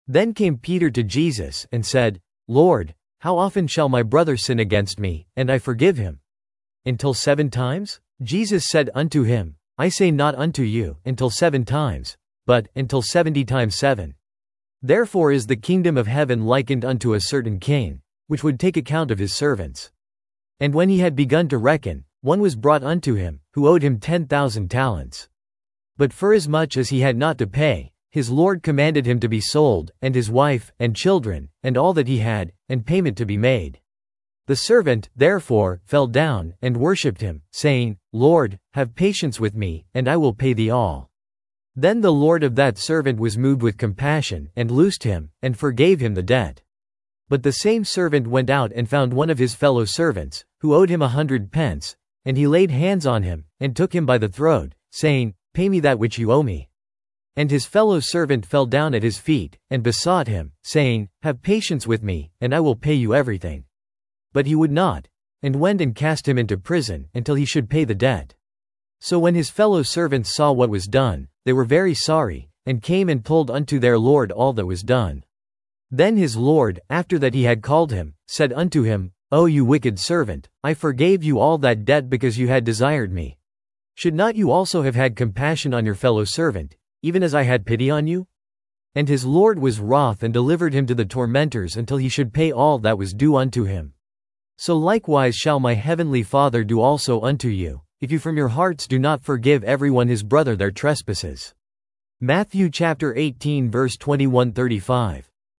Then came Peter to Jesus and said, Lord, how often shall my brother sin against me, and I forgive him? Until 7 times? Jesus said unto him, I say not unto you, until 7 times, but, until 70 times 7. Therefore is the kingdom of heaven likened unto a certain king, which would take account of his servants. And when he had begun to reckon, one was brought unto him, who owed him 10,000 talents. But forasmuch as he had not to pay, his Lord commanded him to be sold, and his wife, and children, and all that he had, and payment to be made. The servant, therefore, fell down, and worshipped him, saying, Lord, have patience with me, and I will pay thee all. Then the Lord of that servant was moved with compassion, and loosed him, and forgave him the debt. But the same servant went out and found one of his fellow servants, who owed him 100 pence, and he laid hands on him, and took him by the throat, saying, Pay me that which you owe me. And his fellow servant fell down at his feet, and besought him, saying, Have patience with me, and I will pay you everything. But he would not, and went and cast him into prison, until he should pay the debt. So when his fellow servants saw what was done, they were very sorry, and came and told unto their Lord all that was done. Then his Lord, after that he had called him, said unto him, O you wicked servant, I forgave you all that debt because you had desired me. Should not you also have had compassion on your fellow servant, even as I had pity on you? And his Lord was wroth and delivered him to the tormentors until he should pay all that was due unto him. So likewise shall my heavenly Father do also unto you, if you from your hearts do not forgive everyone his brother their trespasses. Matthew chapter 18 verse 21-35.